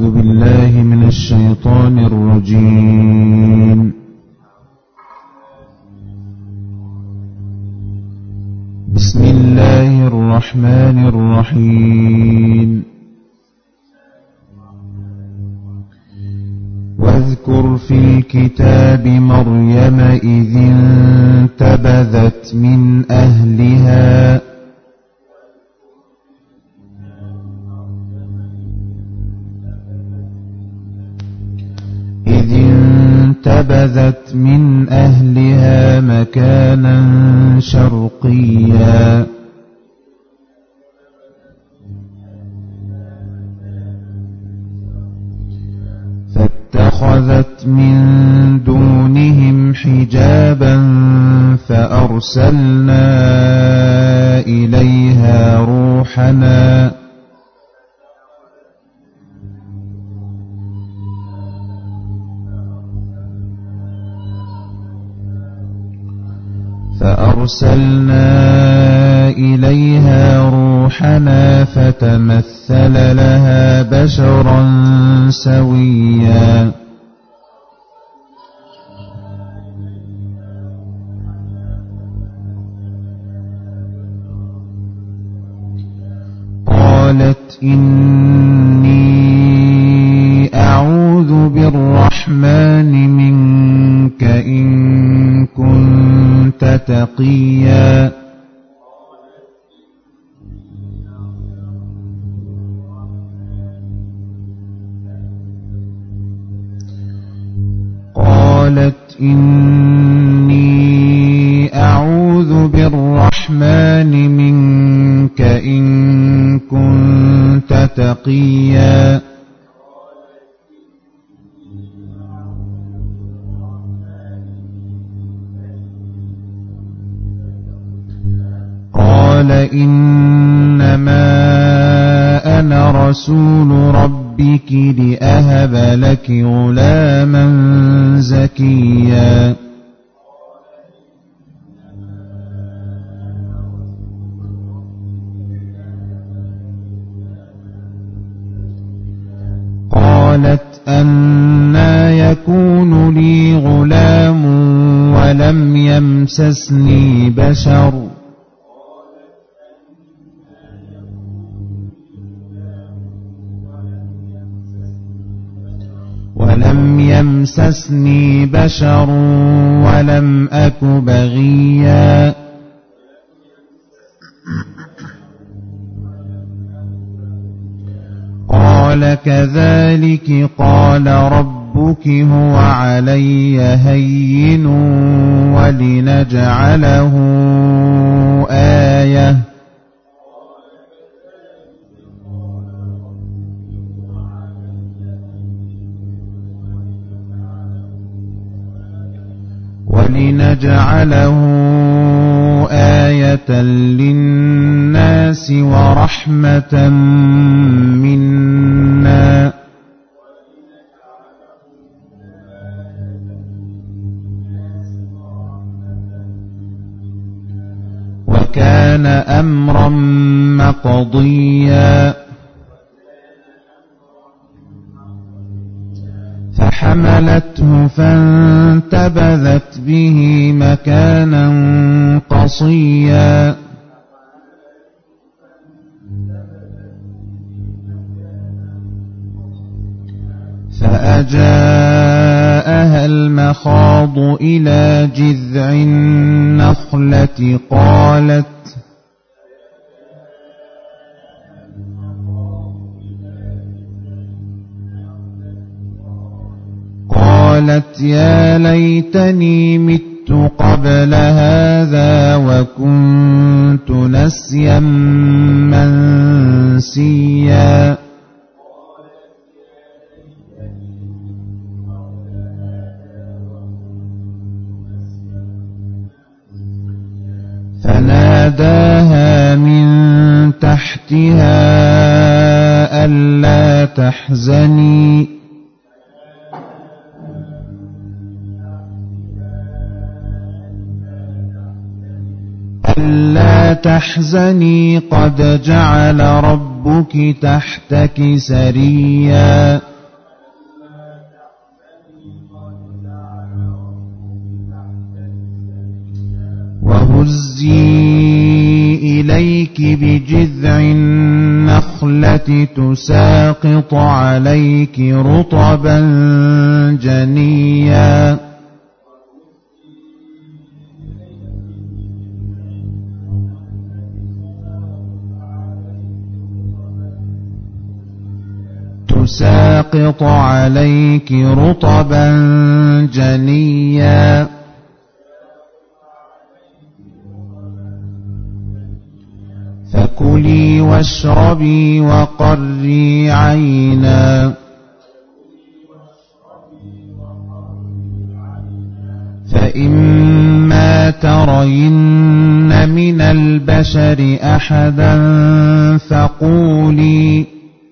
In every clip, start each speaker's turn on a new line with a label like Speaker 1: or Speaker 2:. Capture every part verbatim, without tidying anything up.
Speaker 1: أعوذ بالله من الشيطان الرجيم. بسم الله الرحمن الرحيم. واذكر في الكتاب مريم إذ انتبذت من أهلها إذ انتبذت من أهلها مكانا شرقيا فاتخذت من دونهم حجابا فأرسلنا إليها روحنا فأرسلنا إليها روحنا فتمثل لها بشرا سويا قالت إني أعوذ بالرحمن منك إن كنت تقيا قالت إني أعوذ بالرحمن منك إن كنت تقيا قال إنما أنا رسول ربك لأهب لك غلاما زكيا قالت أنى يكون لي غلام ولم يمسسني بشر ولم يمسسني بشر ولم أك بغيا قال كذلك قال ربك هو علي هين ولنجعله آية ولنجعله آية للناس ورحمة منا وكان أمرا مقضيا فحملته فانتبذت به مكانا قصيا فأجاءها المخاض إلى جذع النخلة قالت قالت يا ليتني مت قبل هذا وكنت نسيا منسيا فناداها من تحتها ألا تحزني ألا تحزني قد جعل ربك تحتك سريا عليك بجذع النخلة تساقط عليك رطبا جنيا تساقط عليك رطبا جنيا فكلي واشربي وقري عينا فإما ترين من البشر أحدا فقولي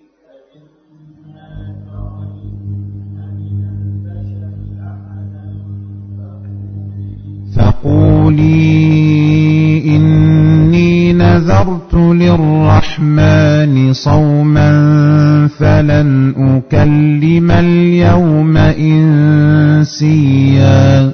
Speaker 1: فقولي إني نذرت للرحمن صوما فلن أكلم اليوم إنسيا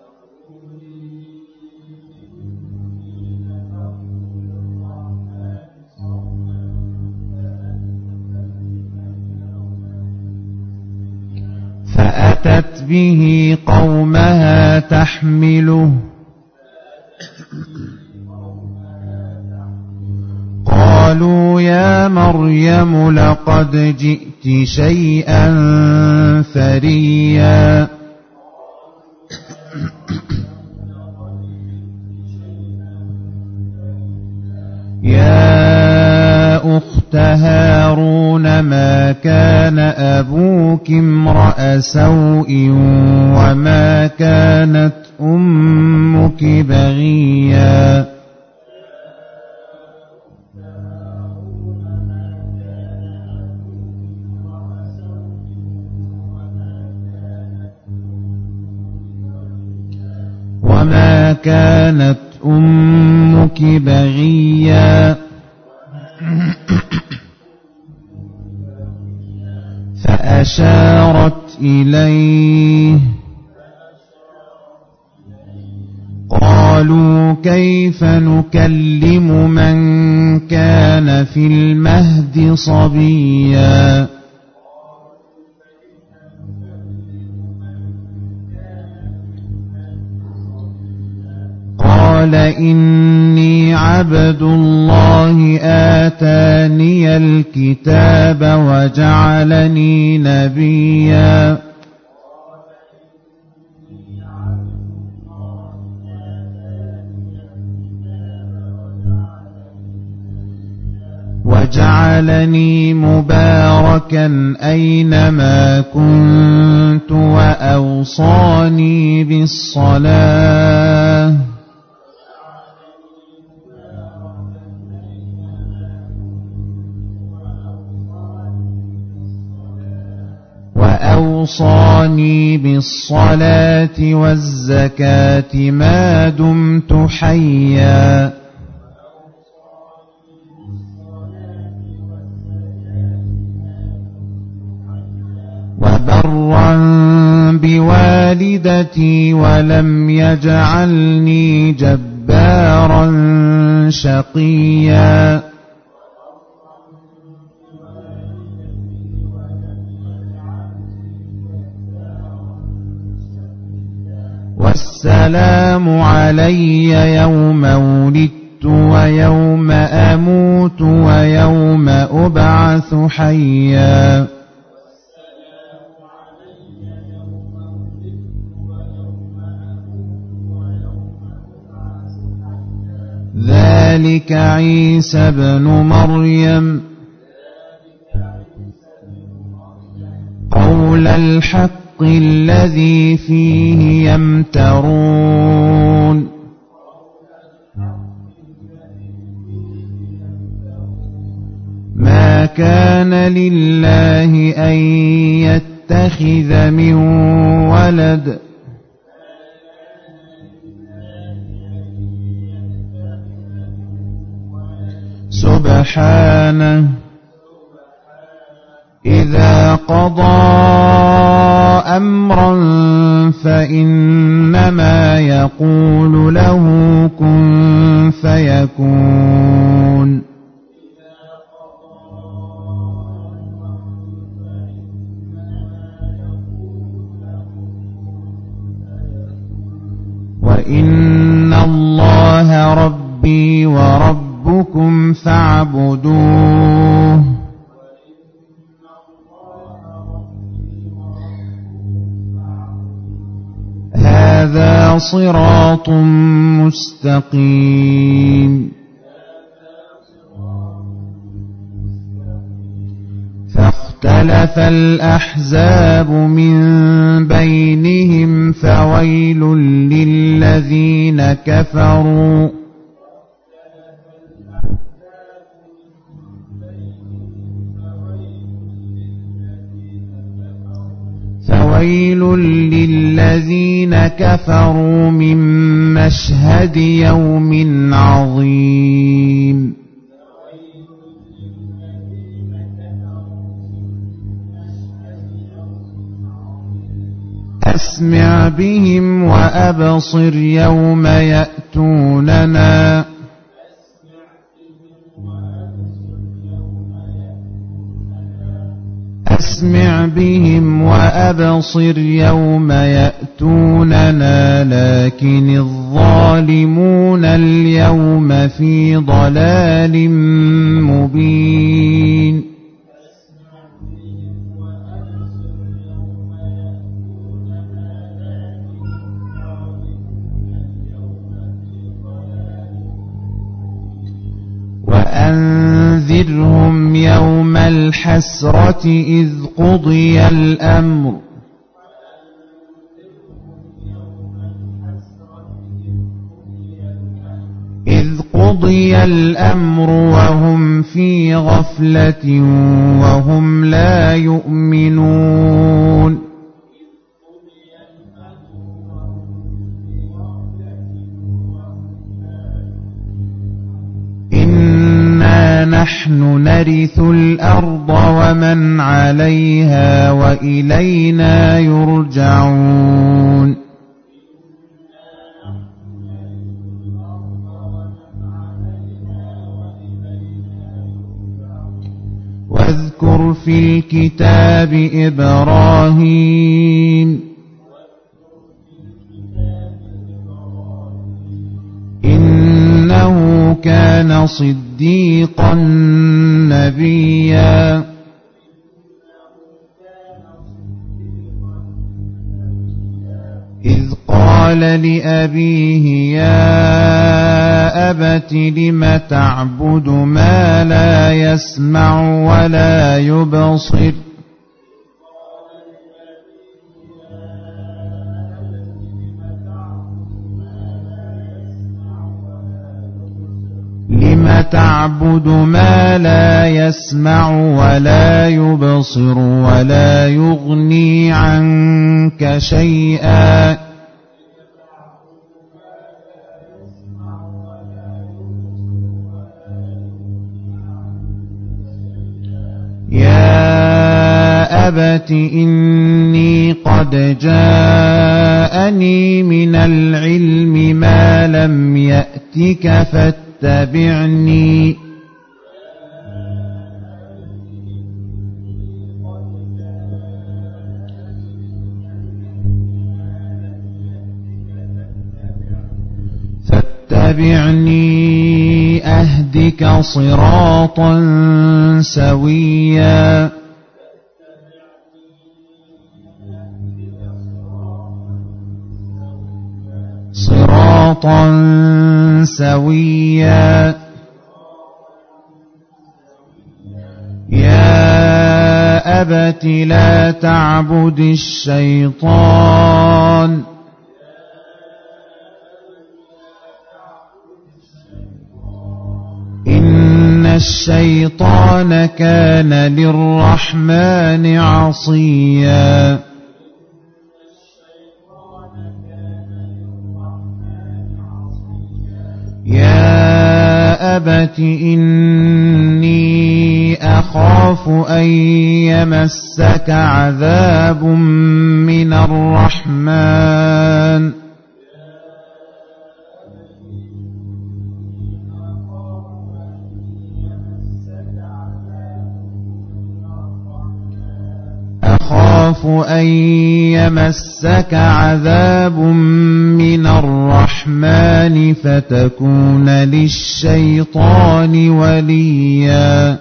Speaker 1: فأتت به قومها تحمله قالوا يا مريم لقد جئت شيئا فريا يا أخت هارون ما كان أبوك امرأ سوء وما كانت أمك بغيا وما كانت أمك بغيا فأشارت إليه قالوا كيف نكلم من كان في المهد صبيا قال إني عبد الله آتاني الكتاب وجعلني نبيا وجعلني مباركا أينما كنت وأوصاني بالصلاة وأوصاني بالصلاة والزكاة ما دمت حيا وبرا بوالدتي ولم يجعلني جبارا شقيا والسلام علي يوم ولدت ويوم أموت ويوم أبعث حيا ذلك عيسى ابن مريم قول الحق الذي فيه يمترون ما كان لله أن يتخذ من ولد سبحانه إذا قضى أمرا فإنما يقول له كن فيكون. وإن الله ربي وربكم فاعبدوه هذا صراط مستقيم. فاختلف الأحزاب من بينهم فويل للذين كفروا فويل للذين كفروا من مشهد يوم عظيم. أسمع بهم وأبصر يوم يأتوننا أسمع بهم وأبصر يوم يأتوننا لكن الظالمون اليوم في ضلال مبين. وأنذرهم يوم الحسرة إذ قضي الأمر إذ قضي الأمر وهم في غفلة وهم لا يؤمنون. نحن نرث الأرض ومن عليها وإلينا يرجعون. واذكر في الكتاب إبراهيم إنه كان صديقا نبيا إذ قال لأبيه يا أبت لم تعبد ما لا يسمع ولا يبصر لم تعبد ما لا يسمع ولا يبصر ولا يغني عنك شيئا يا أبت إني قد جاءني من العلم ما لم يأتك فاتبعني فاتبعني أهدك صراطا سويا صراطا سويا يا أبت لا تعبد الشيطان إن الشيطان كان للرحمن عصيا يا أبت إني أخاف أخاف أن يمسك عذاب من الرحمن أخاف أن يمسك عذاب من الرحمن فتكون للشيطان وليا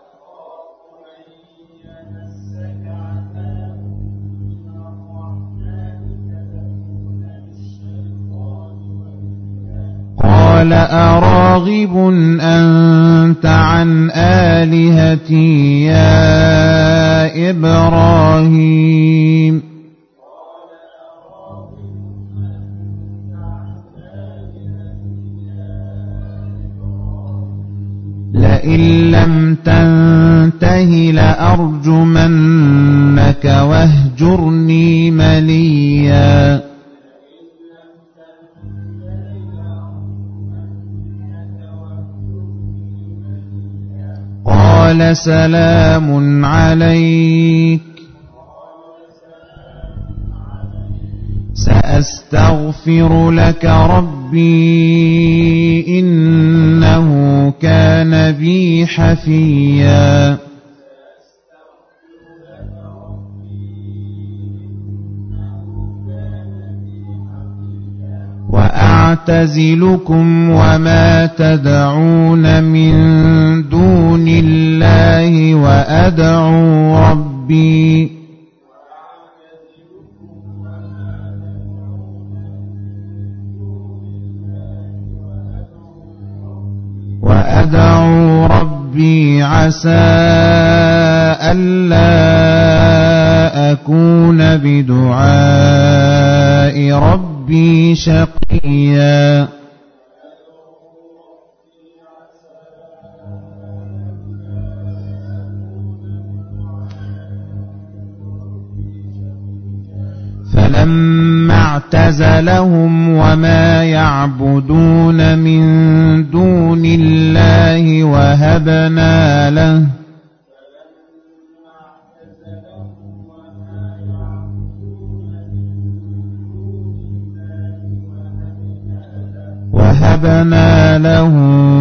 Speaker 1: قال أراغب أنت عن آلهتي يا إبراهيم لئن لم تنته لأرجمنك واهجرني مليا قال سلام عليك سأستغفر لك ربي إنه كان بي حفيا وأعتزلكم وما تدعون من دون الله وأدعو ربي وأدعو ربي عسى ألا أكون بدعاء ربي شقيا فلما اعتزلهم وما يعبدون من دون الله وهبنا له وهبنا له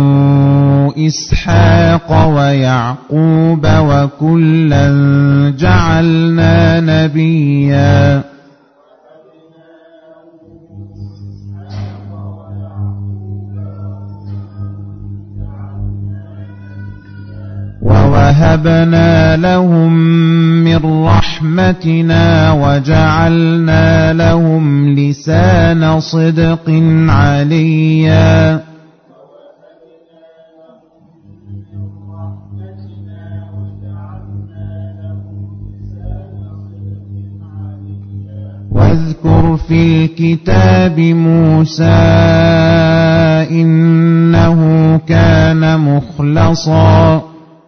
Speaker 1: إسحاق ويعقوب وكلا جعلنا نبيا ووهبنا لهم من رحمتنا وجعلنا لهم لسان صدق عليا واذكر في الكتاب موسى إنه كان مخلصا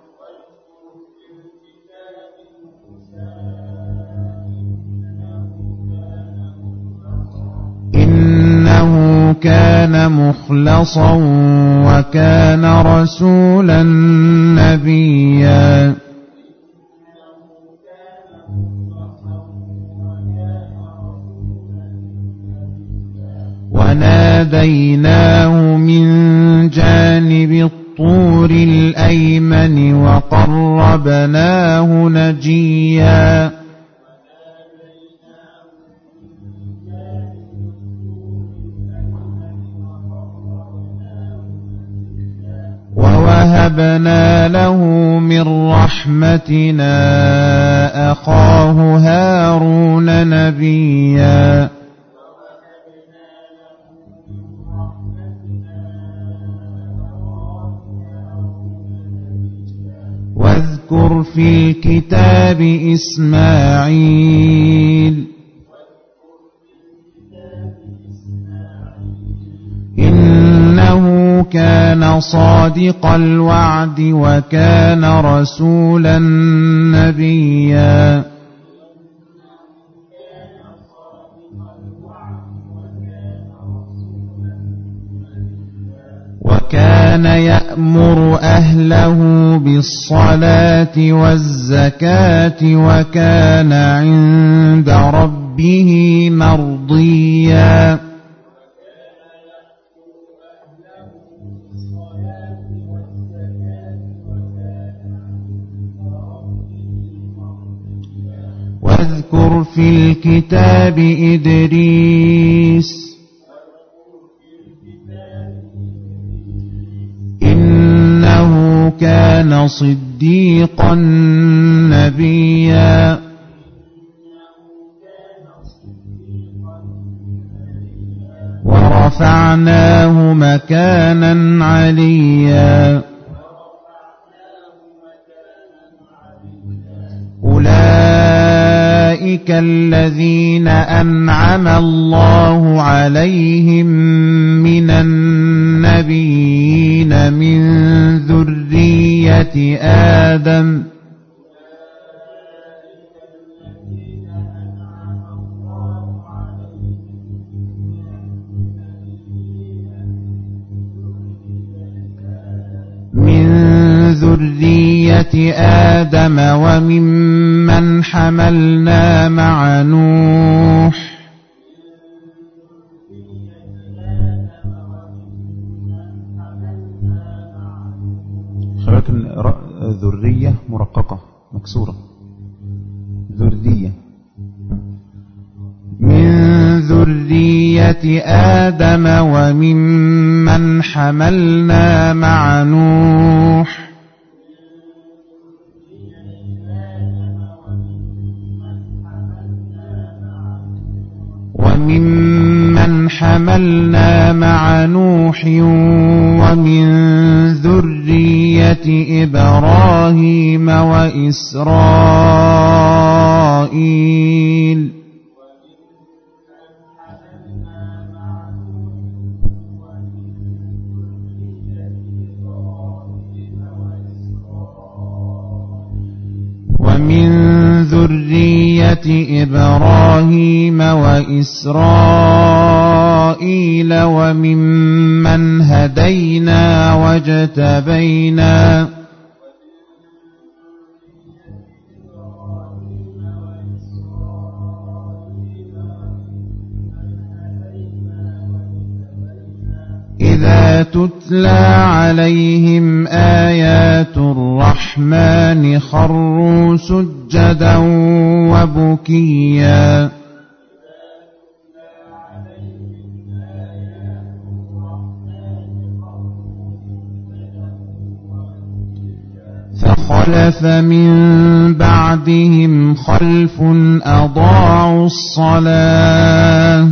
Speaker 1: إنه كان مخلصا وكان رسولا نبيا وناديناه من جانب الطور الأيمن وقربناه نجيا ووهبنا له من رحمتنا أخاه هارون نبيا واذكر في الكتاب إسماعيل إنه كان صادق الوعد وكان رسولا نبيا وكان وكان يأمر أهله بالصلاة والزكاة وكان عند ربه مرضيا. واذكر في الكتاب إدريس إنه كان صديقا نبيا. ورفعناه مكانا عليا. أولئك الذين أنعم الله عليهم من النبيين من ذرية آدم ذرية آدم وممن حملنا مع نوح لكن ذرية مرققة مكسورة ذرية من ذرية آدم وممن حملنا مع نوح وممن حملنا مع نوح ومن ذرية إبراهيم وإسرائيل ومن ذرية إبراهيم وإسرائيل وممن هدينا واجتبينا إذا تتلى عليهم آيات الرحمن خروا سجدا وبكيا فخلف من بعدهم خلف أضاعوا الصلاة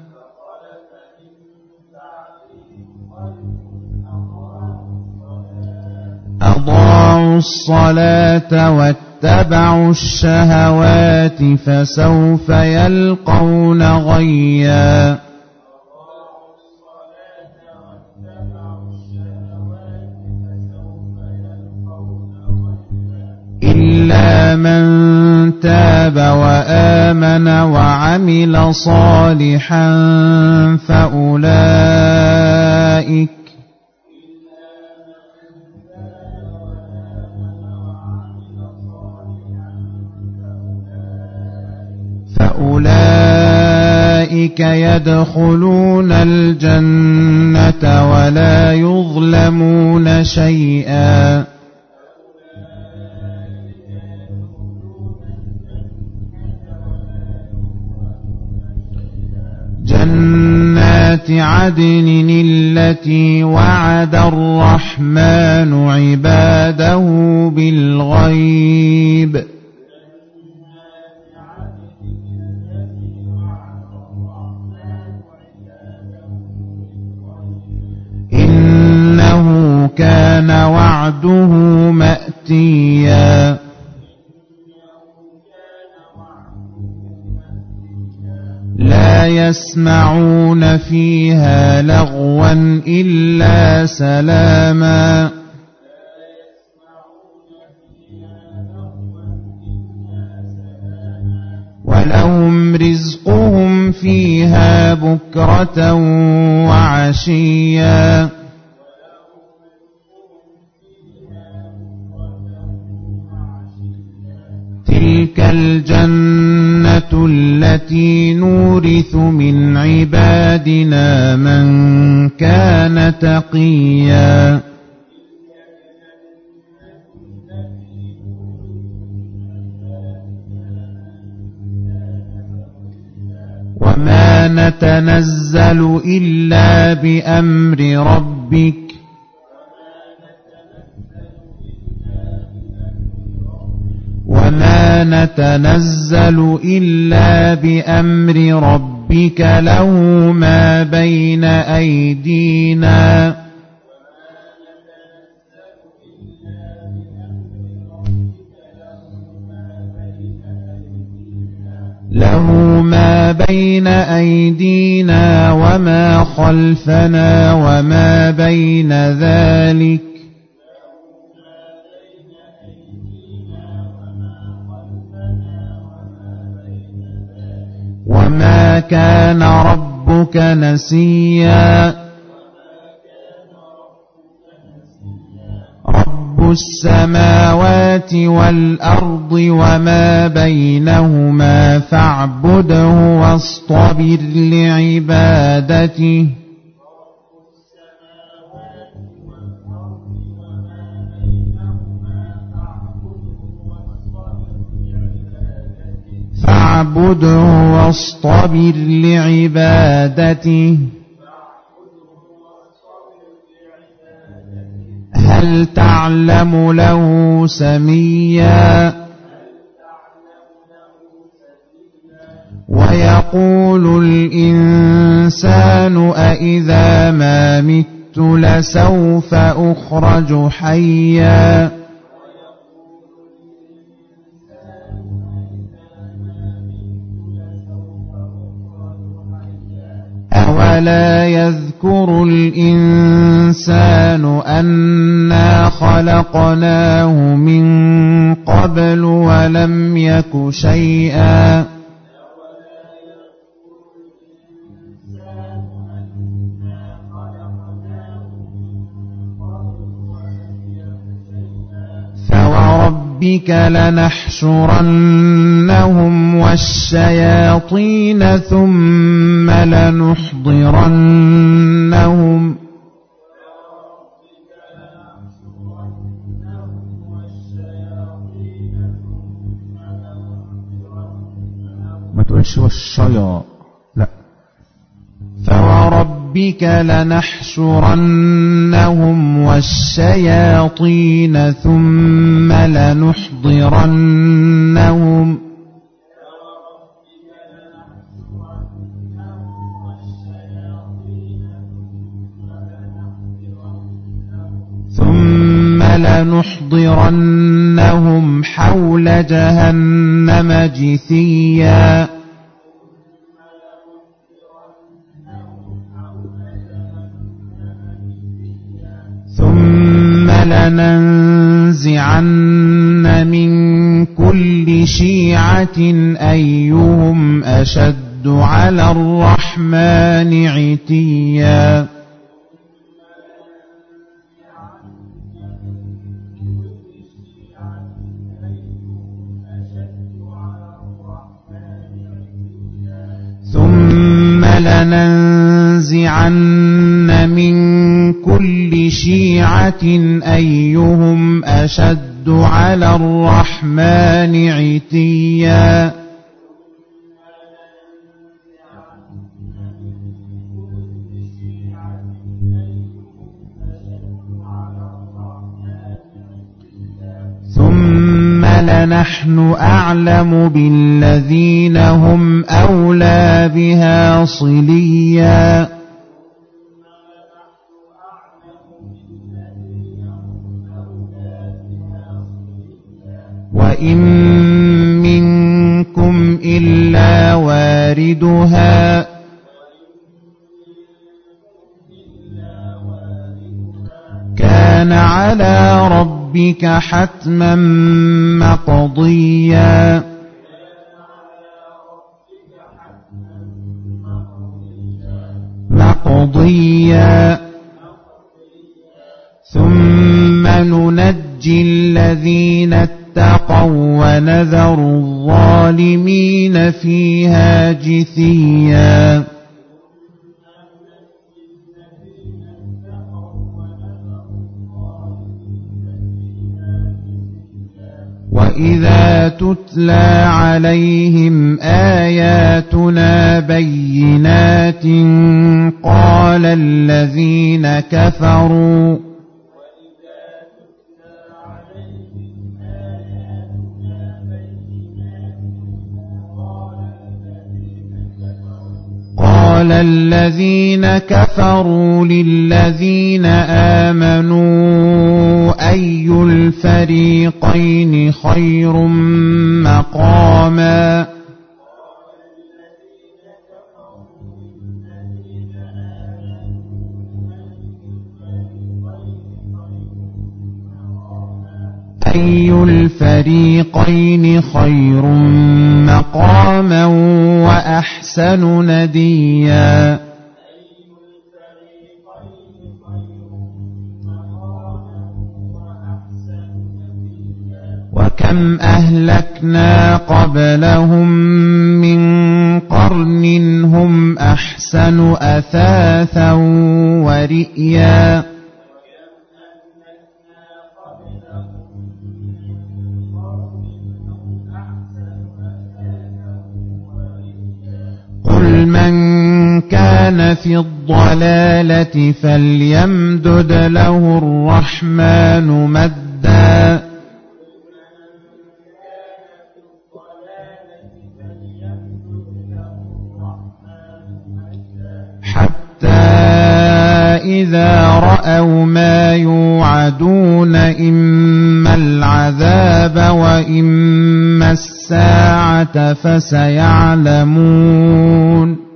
Speaker 1: أضاعوا الصلاة واتبعوا الشهوات فسوف يلقون غيا إلا من تاب وآمن وعمل صالحا فأولئك فأولئك يدخلون الجنة ولا يظلمون شيئا جنات عدن التي وعد الرحمن عباده بالغيب إنه كان وعده مأتيا لا يسمعون فيها لغوا إلا سلاما ولهم رزقهم فيها بكرة وعشيا الجنة التي نورث من عبادنا من كان تقيا وما نتنزل إلا بأمر ربك وما نتنزل إلا بأمر ربك له ما بين أيدينا له ما بين أيدينا وما خلفنا وما بين ذلك وما كان ربك نسيا رب السماوات والأرض وما بينهما فاعبده واصطبر لعبادته فاعبده واصطبر لعبادته هل تعلم له سميا ويقول الإنسان أإذا ما مت لسوف أخرج حيا أولا يذكر الإنسان أنا خلقناه من قبل ولم يك شيئا فوربك لنحشرنهم والشياطين ثم لنحضرنهم ما تقولش والشيا لا فوربك لنحشرنهم والشياطين ثم لنحضرنهم ثم لنحضرنهم حول جهنم جثيا ثم لننزعن من كل شيعة أيهم أشد على الرحمن عتيا ثم لننزعن من كل شيعة أيهم أشد على الرحمن عتيا ثم لنحن أعلم بالذين هم أولى بها صليا وإن منكم إلا واردها كان على ربك حتما مقضيا مقضيا ثم ننجي الذين اتقوا اتقوا ونذر الظالمين فيها جثيا. وإذا تتلى عليهم آياتنا بينات قال الذين كفروا قال الذين كفروا للذين آمنوا أي الفريقين خير مقاما أي الفريقين خير مقاما وأحسن نديا. وكم أهلكنا قبلهم من قرن هم أحسن أثاثا ورئيا. قل من كان في الضلالة فليمدد له الرحمن مدا حتى إذا رأوا ما يوعدون إما العذاب وإما الساعة فسيعلمون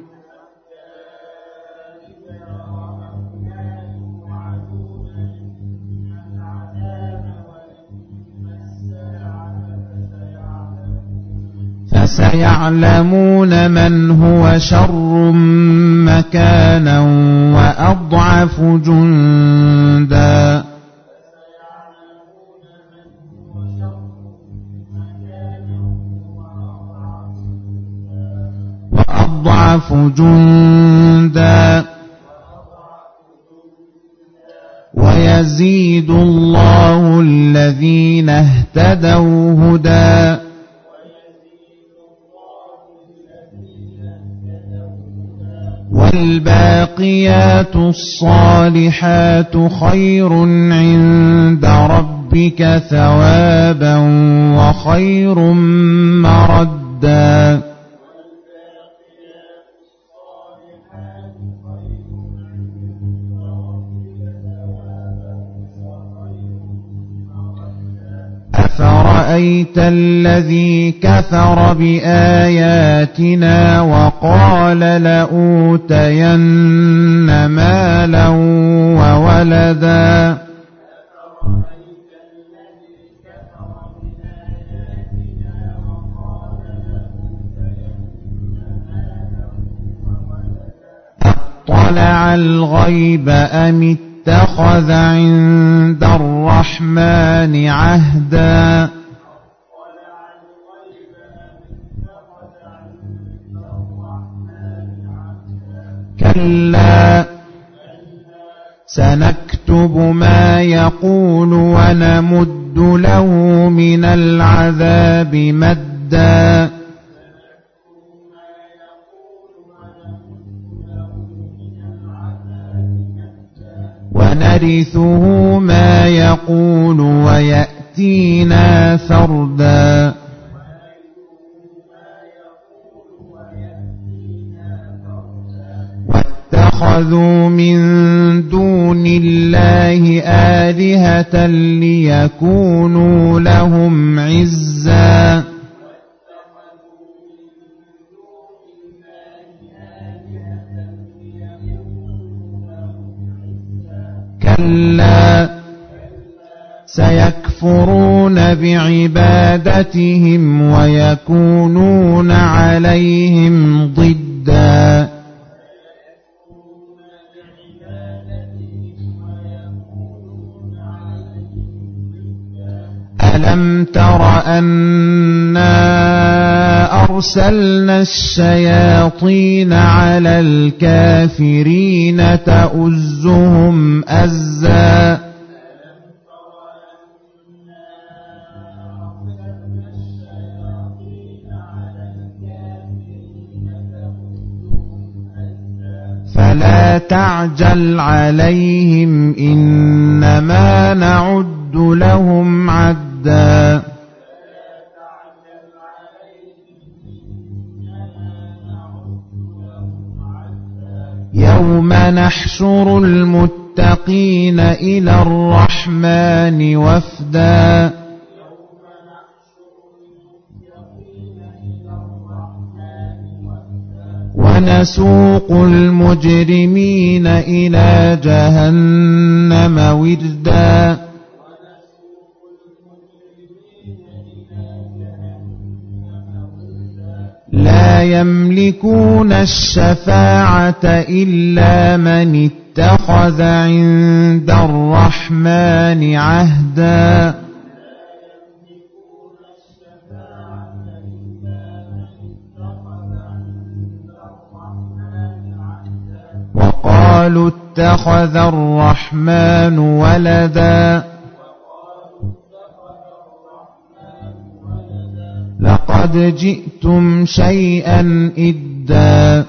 Speaker 1: فسيعلمون من هو شر مكانا وأضعف جندا. وأضعف جندا ويزيد الله الذين اهتدوا هدى والباقيات الصالحات خير عند ربك ثوابا وخير مردا. أفرأيت الذي كفر بآياتنا وقال لأوتين مالا وولدا أطلع الغيب أم اتخذ عند الرحمن عهدا. كلا سنكتب ما يقول ونمد له من العذاب مدا ونرثه ما يقول ويأتينا فردا. واتخذوا من دون الله آلهة ليكونوا لهم عزا. كلا سيكفرون بعبادتهم ويكونون عليهم ضدا. ألم تر أنا أرسلنا الشياطين على الكافرين تؤزهم أزا فلا تعجل عليهم إنما نعد لهم عدا يوم نحشر المتقين إلى الرحمن وفدا ونسوق المجرمين إلى جهنم وردا لا يملكون الشفاعة إلا من اتخذ عند الرحمن عهدا وقالوا اتخذ الرحمن ولدا لقد جئتم شيئا إدا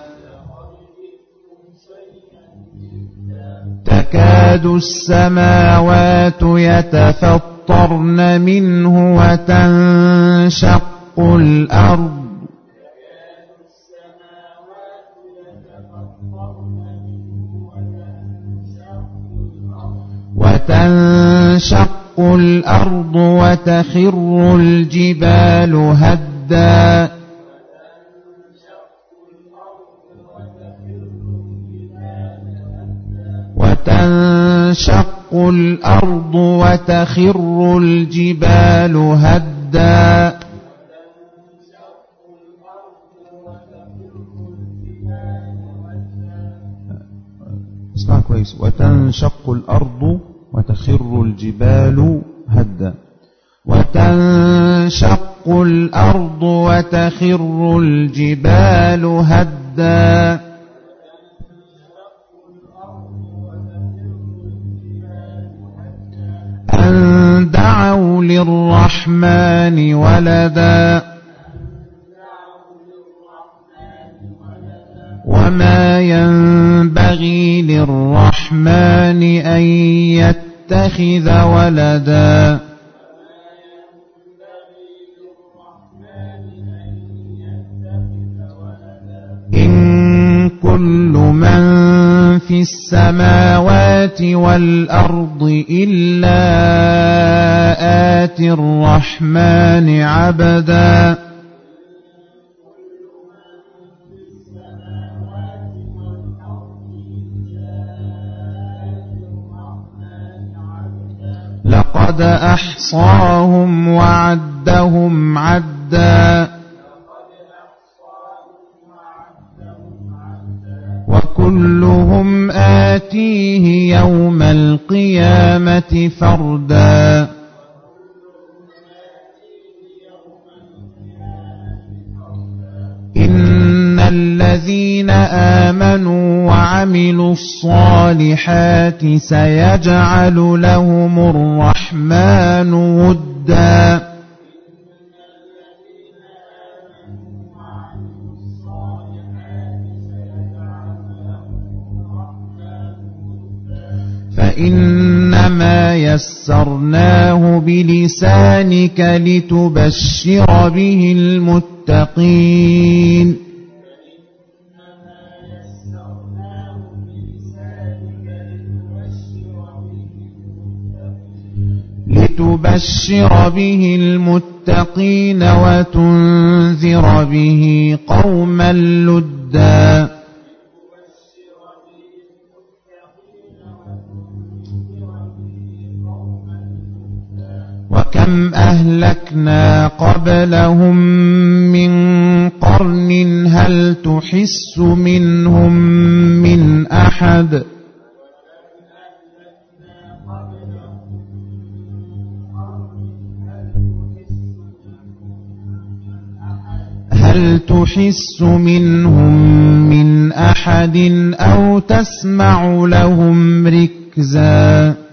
Speaker 1: تكاد السماوات يتفطرن منه وتنشق الأرض وتنشق الأرض وتخر الجبال هدا وتنشق الأرض وتخر الجبال هدا اسمع كويس وتنشق الأرض وتخر الجبال هدا وتنشق الأرض وتخر الجبال هدا أن دعوا للرحمن ولدا وما ينبغي للرحمن أن يتخذ ولدا إن كل من في السماوات والأرض إلا آتي الرحمن عبدا لقد أحصاهم وعدهم عدا وكلهم آتيه يوم القيامة فردا إن الذين آمنوا وعملوا الصالحات سيجعل لهم الرحمن ودا فإنما يسرناه بلسانك لتبشر به المتقين لتبشر به المتقين وتنذر به قوما لدا وكم أهلكنا قبلهم من قرن هل تحس منهم من أحد هل تحس منهم من أحد أو تسمع لهم ركزا